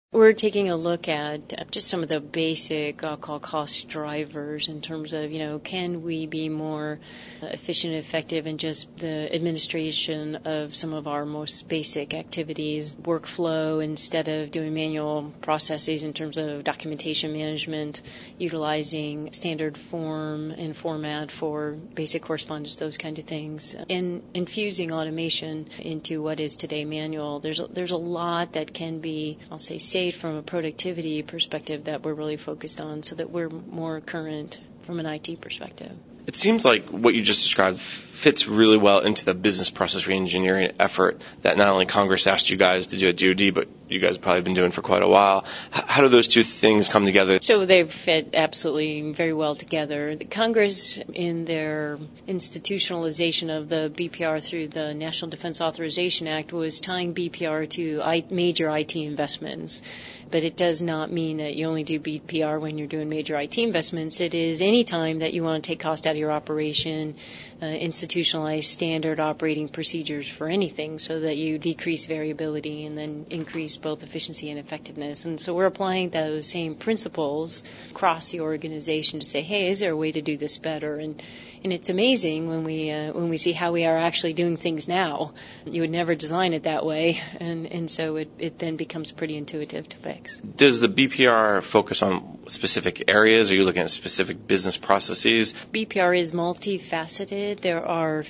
We're taking a look at just some of the basic, I'll call cost drivers in terms of, can we be more efficient and effective in just the administration of some of our most basic activities, workflow, instead of doing manual processes in terms of documentation management, utilizing standard form and format for basic correspondence, those kind of things, and infusing automation into what is today manual. There's a lot that can be, I'll say, saved from a productivity perspective that we're really focused on so that we're more current from an IT perspective. It seems like what you just described fits really well into the business process reengineering effort that not only Congress asked you guys to do at DoD, but you guys have probably been doing for quite a while. How do those two things come together? So they fit absolutely very well together. The Congress, in their institutionalization of the BPR through the National Defense Authorization Act, was tying BPR to major IT investments. But it does not mean that you only do BPR when you're doing major IT investments. It is any time that you want to take cost out of your operation, institutionalize standard operating procedures for anything so that you decrease variability and then increase both efficiency and effectiveness. And so we're applying those same principles across the organization to say, hey, is there a way to do this better? And it's amazing when we see how we are actually doing things now. You would never design it that way, and so it then becomes pretty intuitive to fix. Does the BPR focus on specific areas? Are you looking at specific business processes? BPR is multifaceted. There are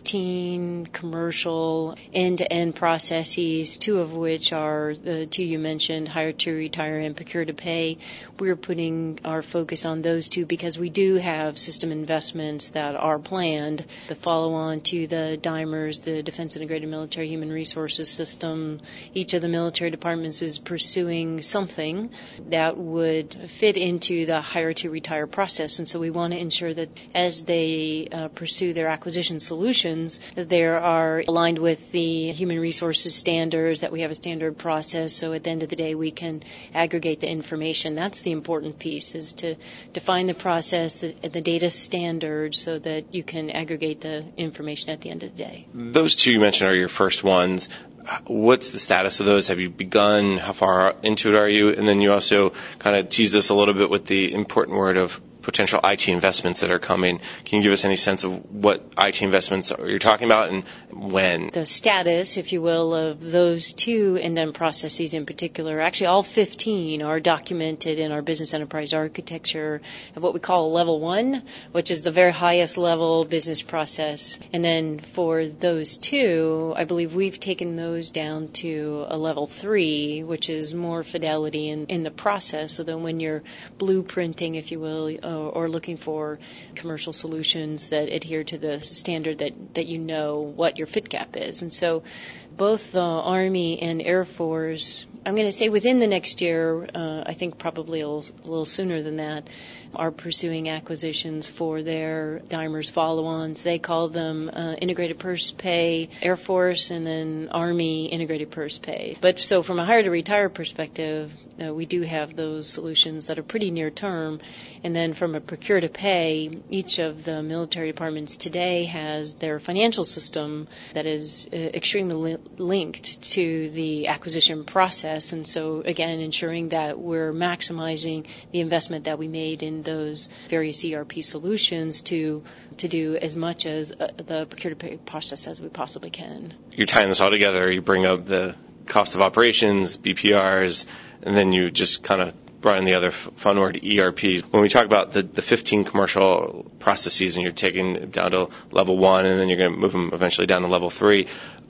15 commercial end-to-end processes, two of which are the two you mentioned, hire to retire and procure to pay. We're putting our focus on those two because we do have system investments that are planned. The follow-on to the DIMERS, the Defense Integrated Military Human Resources System, each of the military departments is pursuing something that would fit into the hire to retire process. And so we want to ensure that as they pursue their acquisition solutions, that they are aligned with the human resources standards, that we have a standard process. So at the end of the day, we can aggregate the information. That's the important piece, is to define the process, the data standards, so that you can aggregate the information at the end of the day. Those two you mentioned are your first ones. What's the status of those? Have you begun? How far into it are you? And then you also kind of teased us a little bit with the important word of potential IT investments that are coming. Can you give us any sense of what IT investments you're talking about and when? The status, if you will, of those two end-to-end processes in particular, actually all 15 are documented in our business enterprise architecture of what we call level 1, which is the very highest level business process. And then for those two, I believe we've taken those down to a level 3, which is more fidelity in the process, so that when you're blueprinting, if you will, or looking for commercial solutions that adhere to the standard that you know what your fit gap is. And so both the Army and Air Force, I'm going to say within the next year, I think probably a little sooner than that, are pursuing acquisitions for their DIMERS follow-ons. They call them Integrated Purse Pay, Air Force, and then Army Integrated Purse Pay. But so from a hire-to-retire perspective, we do have those solutions that are pretty near term. And then from a procure-to-pay, each of the military departments today has their financial system that is extremely linked to the acquisition process. And so, again, ensuring that we're maximizing the investment that we made in those various ERP solutions to do as much as the procure-to-pay process as we possibly can. You're tying this all together. You bring up the cost of operations, BPRs, and then you just kind of brought in the other fun word, ERP. When we talk about the 15 commercial processes and you're taking down to level 1 and then you're going to move them eventually down to level 3,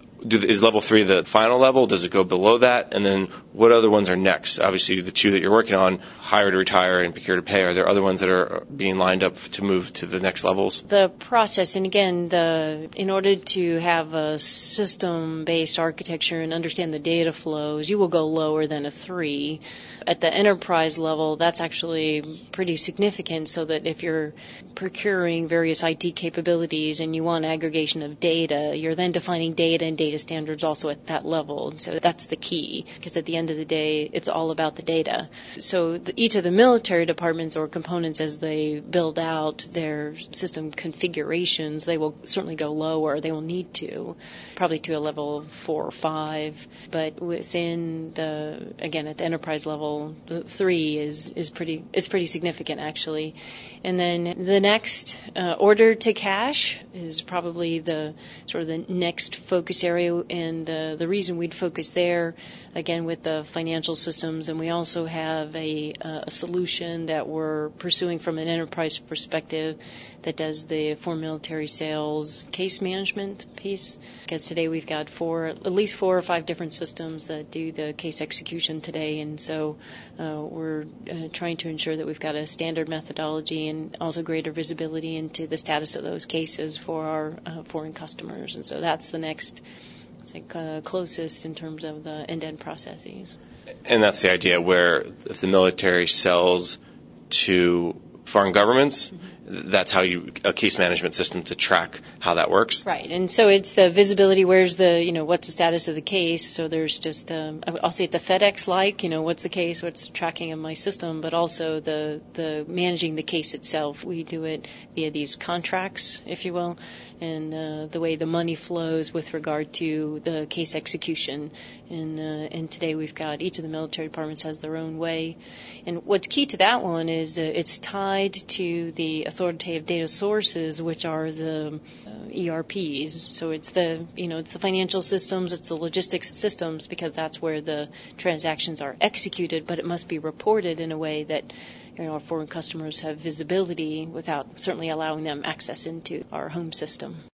is level 3 the final level? Does it go below that? And then what other ones are next? Obviously, the two that you're working on, hire to retire and procure to pay, are there other ones that are being lined up to move to the next levels? The process, and again, in order to have a system-based architecture and understand the data flows, you will go lower than a 3. At the enterprise level, that's actually pretty significant, so that if you're procuring various IT capabilities and you want aggregation of data, you're then defining data and data data standards also at that level. And so that's the key, because at the end of the day, it's all about the data. So each of the military departments or components, as they build out their system configurations, they will certainly go lower. They will need to, probably to a level 4 or 5. But within again, at the enterprise level, the 3 is pretty significant, actually. And then the next, order to cash, is probably the sort of the next focus area, and the reason we'd focus there, again, with the financial systems, and we also have a solution that we're pursuing from an enterprise perspective that does the foreign military sales case management piece. Because today we've got at least 4 or 5 different systems that do the case execution today, and so we're trying to ensure that we've got a standard methodology and also greater visibility into the status of those cases for our foreign customers. And so that's the next closest in terms of the end-to-end processes. And that's the idea, where if the military sells to foreign governments, that's how a case management system to track how that works. Right. And so it's the visibility, what's the status of the case. So there's just, I'll say it's a FedEx-like, what's the case, what's the tracking of my system, but also the managing the case itself. We do it via these contracts, if you will, and the way the money flows with regard to the case execution. And today we've got, each of the military departments has their own way. And what's key to that one is it's tied to the authoritative data sources, which are the ERPs. So it's it's the financial systems, it's the logistics systems, because that's where the transactions are executed, but it must be reported in a way that our foreign customers have visibility without certainly allowing them access into our home system.